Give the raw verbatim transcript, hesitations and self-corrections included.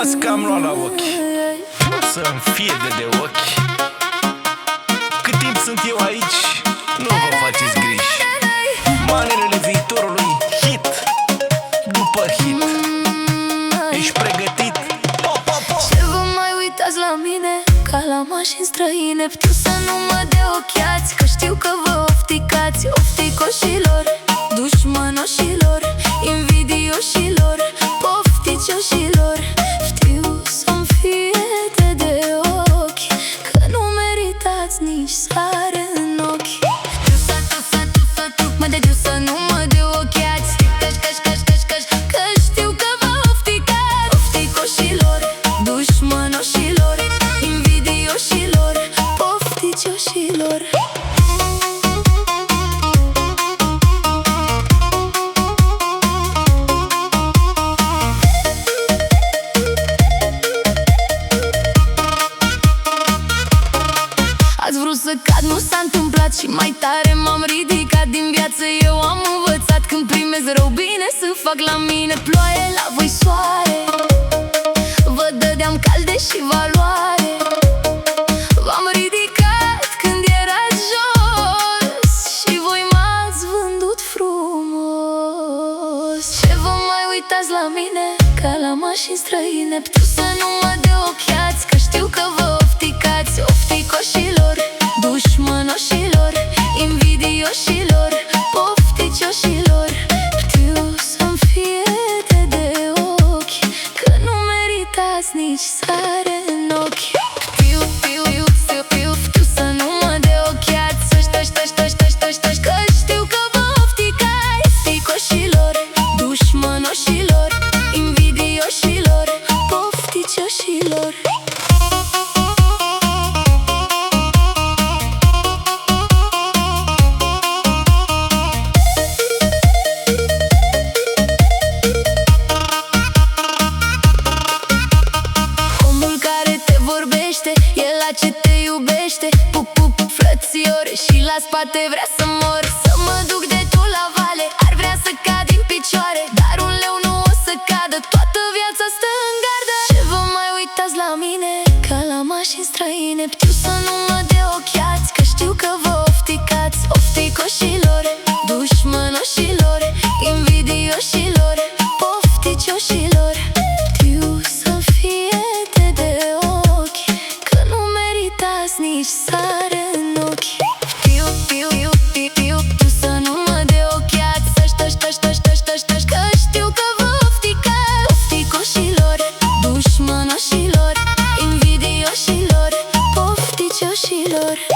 Las că am luat la ochi, să-mi fie de de ochi. Cât timp sunt eu aici, nu vă faceți griji. Manelele viitorului, hit după hit. Ești pregătit? Pop, pop, pop. Ce vă mai uitați la mine, ca la mașini străine? Știu să nu mă deocheați, că știu că vă ofticați. Ofticoșilor, dușmanoșilor, invidioșilor, pofticioșilor. Știu să-mi fie de de ochi, că nu meritați nici sare în ochi. Tu să, tu să, tu să, tu mă de tu să nu mă deocheați. Căș, căș, căș, căș, căș, că știu că vă ofticați. Ofticoșilor, dușmanoșilor, invidioșilor, pofticioșilor. Ați vrut să cad, nu s-a întâmplat și mai tare m-am ridicat din viață. Eu am învățat când primez rău bine să fac la mine ploaie, la voi soare. Vă dădeam calde și valoare. V-am ridicat când erați jos și voi m-ați vândut frumos. Ce vă mai uitați la mine, ca la mașini străine? Știu să nu mă deocheați, că știu că vă ofticați. Ofticoșilor, dușmanoșilor, invidioșilor, pofticioșilor. Știu să-mi fie de de ochi, că nu meritați nici sare în ochi. Știu, știu, știu, știu, știu, știu să nu mă deocheați. Ști, ști, ști, ști, ști, ști, că știu că vă ofticați. Ofticoșilor, dușmanoșilor, invidioșilor, pofticioșilor. El la ce te iubește, pup, pup, frățiore, și la spate vrea să mor. Să mă duc de tu la vale, ar vrea să cad din picioare, dar un leu nu o să cadă, toată viața stă în gardă. Ce vă mai uitați la mine, ca la mașini străine? Știu să nu mă deocheați, că știu că vă ofticați. Ofticoșilor, dușmanoșilor, invidioșilor, pofticioșilor. Știu să-mi fie de de ochi, că nu meritați nici sare în ochi. Știu, știu, știu, știu, știu să nu mă deocheați. Ști, ști, ști, ști, ști, ști, că știu că vă ofticați. Ofticoșilor, dușmanoșilor, invidioșilor, pofticioșilor.